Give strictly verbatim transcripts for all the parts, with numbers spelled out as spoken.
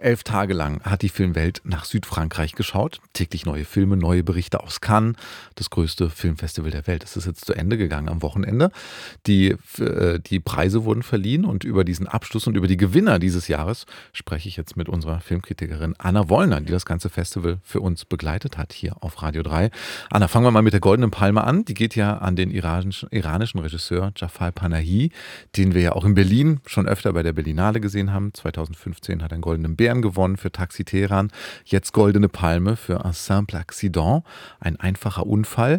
Elf Tage lang hat die Filmwelt nach Südfrankreich geschaut. Täglich neue Filme, neue Berichte aus Cannes. Das größte Filmfestival der Welt. Es ist jetzt zu Ende gegangen am Wochenende. Die, äh, die Preise wurden verliehen und über diesen Abschluss und über die Gewinner dieses Jahres spreche ich jetzt mit unserer Filmkritikerin Anna Wollner, die das ganze Festival für uns begleitet hat hier auf Radio drei. Anna, fangen wir mal mit der Goldenen Palme an. Die geht ja an den iranischen, iranischen Regisseur Jafar Panahi, den wir ja auch in Berlin schon öfter bei der Berlinale gesehen haben. zweitausendfünfzehn hat er einen Goldenen Bären gewonnen für Taxi Teheran. Jetzt Goldene Palme für Un simple accident, ein einfacher Unfall.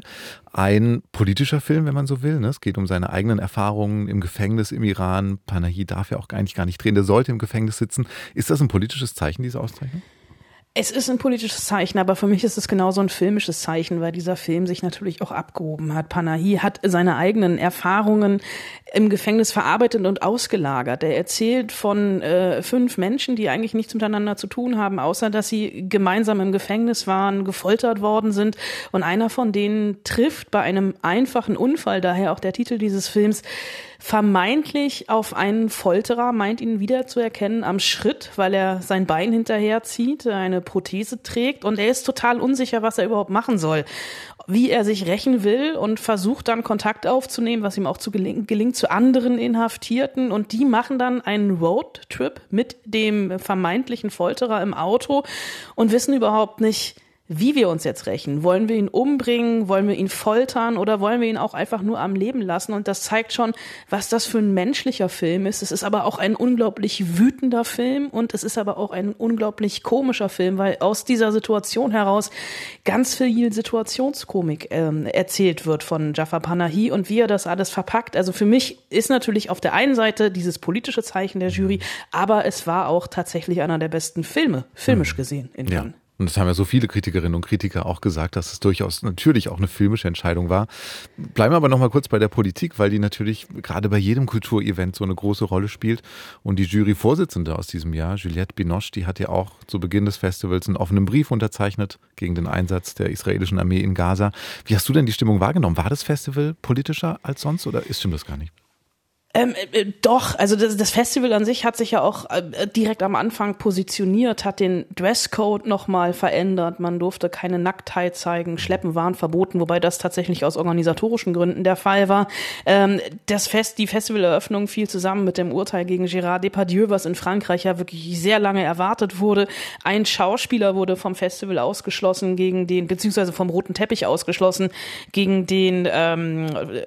Ein politischer Film, wenn man so will. Es geht um seine eigenen Erfahrungen im Gefängnis im Iran. Panahi darf ja auch eigentlich gar nicht drehen, der sollte im Gefängnis sitzen. Ist das ein politisches Zeichen, diese Auszeichnung? Es ist ein politisches Zeichen, aber für mich ist es genauso ein filmisches Zeichen, weil dieser Film sich natürlich auch abgehoben hat. Panahi hat seine eigenen Erfahrungen im Gefängnis verarbeitet und ausgelagert. Er erzählt von äh, fünf Menschen, die eigentlich nichts miteinander zu tun haben, außer dass sie gemeinsam im Gefängnis waren, gefoltert worden sind. Und einer von denen trifft bei einem einfachen Unfall, daher auch der Titel dieses Films, vermeintlich auf einen Folterer, meint ihn wiederzuerkennen am Schritt, weil er sein Bein hinterherzieht, eine Prothese trägt und er ist total unsicher, was er überhaupt machen soll, wie er sich rächen will und versucht dann Kontakt aufzunehmen, was ihm auch zu geling- gelingt zu anderen Inhaftierten und die machen dann einen Roadtrip mit dem vermeintlichen Folterer im Auto und wissen überhaupt nicht, wie wir uns jetzt rächen. Wollen wir ihn umbringen? Wollen wir ihn foltern? Oder wollen wir ihn auch einfach nur am Leben lassen? Und das zeigt schon, was das für ein menschlicher Film ist. Es ist aber auch ein unglaublich wütender Film und es ist aber auch ein unglaublich komischer Film, weil aus dieser Situation heraus ganz viel Situationskomik ähm, erzählt wird von Jafar Panahi und wie er das alles verpackt. Also für mich ist natürlich auf der einen Seite dieses politische Zeichen der Jury, aber es war auch tatsächlich einer der besten Filme, filmisch gesehen in Cannes. Ja. Und das haben ja so viele Kritikerinnen und Kritiker auch gesagt, dass es durchaus natürlich auch eine filmische Entscheidung war. Bleiben wir aber noch mal kurz bei der Politik, weil die natürlich gerade bei jedem Kulturevent so eine große Rolle spielt. Und die Juryvorsitzende aus diesem Jahr, Juliette Binoche, die hat ja auch zu Beginn des Festivals einen offenen Brief unterzeichnet gegen den Einsatz der israelischen Armee in Gaza. Wie hast du denn die Stimmung wahrgenommen? War das Festival politischer als sonst oder stimmt das gar nicht? Ähm, äh, doch, also das, das Festival an sich hat sich ja auch äh, direkt am Anfang positioniert, hat den Dresscode nochmal verändert. Man durfte keine Nacktheit zeigen, Schleppen waren verboten, wobei das tatsächlich aus organisatorischen Gründen der Fall war. Ähm, das Fest, die Festivaleröffnung fiel zusammen mit dem Urteil gegen Gérard Depardieu, was in Frankreich ja wirklich sehr lange erwartet wurde. Ein Schauspieler wurde vom Festival ausgeschlossen gegen den, beziehungsweise vom roten Teppich ausgeschlossen, gegen den ähm,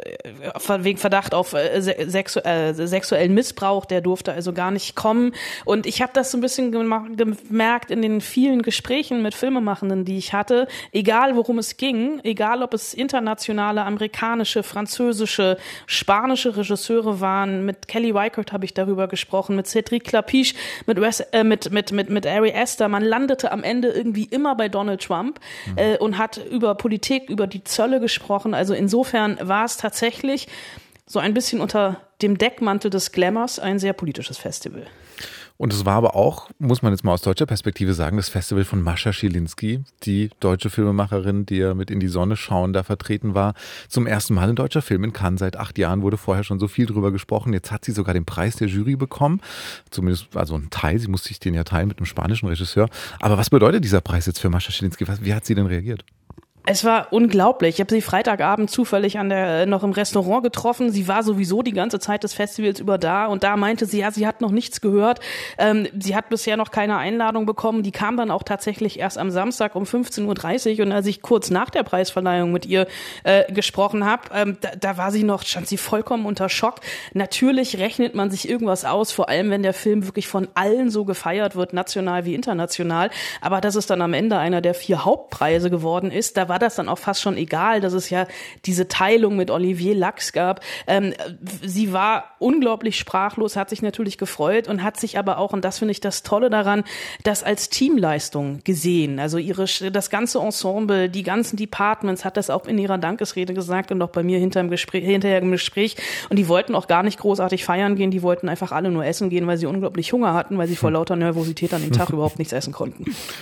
wegen Verdacht auf äh, Sex sexuellen Missbrauch, der durfte also gar nicht kommen. Und ich habe das so ein bisschen gemerkt in den vielen Gesprächen mit Filmemachenden, die ich hatte, egal worum es ging, egal ob es internationale, amerikanische, französische, spanische Regisseure waren, mit Kelly Reichardt habe ich darüber gesprochen, mit Cédric Klapisch, mit, Wes, äh, mit, mit, mit, mit Ari Aster, man landete am Ende irgendwie immer bei Donald Trump mhm. äh, und hat über Politik, über die Zölle gesprochen. Also insofern war es tatsächlich so ein bisschen unter dem Deckmantel des Glamours ein sehr politisches Festival. Und es war aber auch, muss man jetzt mal aus deutscher Perspektive sagen, das Festival von Mascha Schilinski, die deutsche Filmemacherin, die ja mit In die Sonne schauen da vertreten war. Zum ersten Mal ein deutscher Film in Cannes. Seit acht Jahren wurde vorher schon so viel drüber gesprochen. Jetzt hat sie sogar den Preis der Jury bekommen. Zumindest, also ein Teil. Sie musste sich den ja teilen mit einem spanischen Regisseur. Aber was bedeutet dieser Preis jetzt für Mascha Schilinski? Wie hat sie denn reagiert? Es war unglaublich. Ich habe sie Freitagabend zufällig an der noch im Restaurant getroffen. Sie war sowieso die ganze Zeit des Festivals über da und da meinte sie, ja, sie hat noch nichts gehört. Ähm, sie hat bisher noch keine Einladung bekommen. Die kam dann auch tatsächlich erst am Samstag um fünfzehn Uhr dreißig und als ich kurz nach der Preisverleihung mit ihr äh, gesprochen habe, ähm, da, da war sie noch, stand sie vollkommen unter Schock. Natürlich rechnet man sich irgendwas aus, vor allem wenn der Film wirklich von allen so gefeiert wird, national wie international. Aber dass es dann am Ende einer der vier Hauptpreise geworden ist, da war war das dann auch fast schon egal, dass es ja diese Teilung mit Olivier Lacks gab. Ähm, sie war unglaublich sprachlos, hat sich natürlich gefreut und hat sich aber auch, und das finde ich das Tolle daran, das als Teamleistung gesehen. Also ihre, das ganze Ensemble, die ganzen Departments hat das auch in ihrer Dankesrede gesagt und auch bei mir hinter im Gespräch, hinterher im Gespräch. Und die wollten auch gar nicht großartig feiern gehen, die wollten einfach alle nur essen gehen, weil sie unglaublich Hunger hatten, weil sie vor lauter Nervosität an dem Tag überhaupt nichts essen konnten.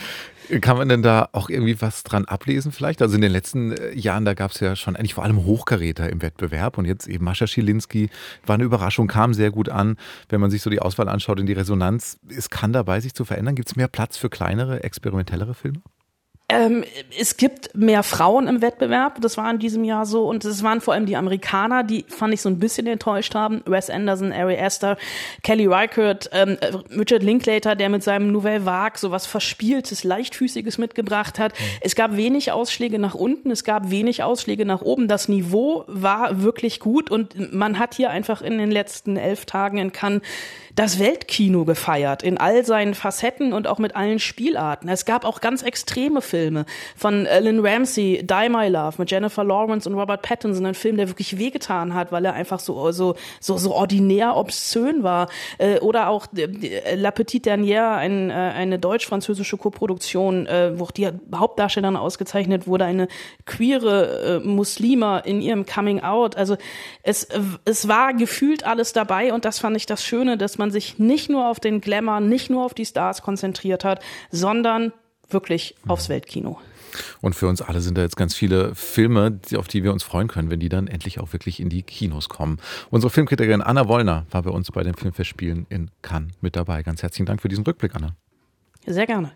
Kann man denn da auch irgendwie was dran ablesen vielleicht? Also in den letzten Jahren, da gab es ja schon eigentlich vor allem Hochkaräter im Wettbewerb und jetzt eben Mascha Schilinski war eine Überraschung, kam sehr gut an. Wenn man sich so die Auswahl anschaut in die Resonanz, es kann dabei sich zu verändern. Gibt es mehr Platz für kleinere, experimentellere Filme? Ähm, es gibt mehr Frauen im Wettbewerb, das war in diesem Jahr so, und es waren vor allem die Amerikaner, die fand ich so ein bisschen enttäuscht haben. Wes Anderson, Ari Aster, Kelly Reichardt, ähm, Richard Linklater, der mit seinem Nouvelle Vague so was Verspieltes, Leichtfüßiges mitgebracht hat. Mhm. Es gab wenig Ausschläge nach unten, es gab wenig Ausschläge nach oben. Das Niveau war wirklich gut und man hat hier einfach in den letzten elf Tagen in Cannes das Weltkino gefeiert, in all seinen Facetten und auch mit allen Spielarten. Es gab auch ganz extreme Filme von Lynn Ramsey, Die My Love mit Jennifer Lawrence und Robert Pattinson, ein Film, der wirklich wehgetan hat, weil er einfach so so so, so ordinär obszön war. Oder auch La Petite Dernière, ein, eine deutsch-französische Koproduktion, wo auch die Hauptdarstellerin ausgezeichnet wurde, eine queere Muslima in ihrem Coming Out. Also es, es war gefühlt alles dabei und das fand ich das Schöne, dass man man sich nicht nur auf den Glamour, nicht nur auf die Stars konzentriert hat, sondern wirklich aufs Weltkino. Und für uns alle sind da jetzt ganz viele Filme, auf die wir uns freuen können, wenn die dann endlich auch wirklich in die Kinos kommen. Unsere Filmkritikerin Anna Wollner war bei uns bei den Filmfestspielen in Cannes mit dabei. Ganz herzlichen Dank für diesen Rückblick, Anna. Sehr gerne.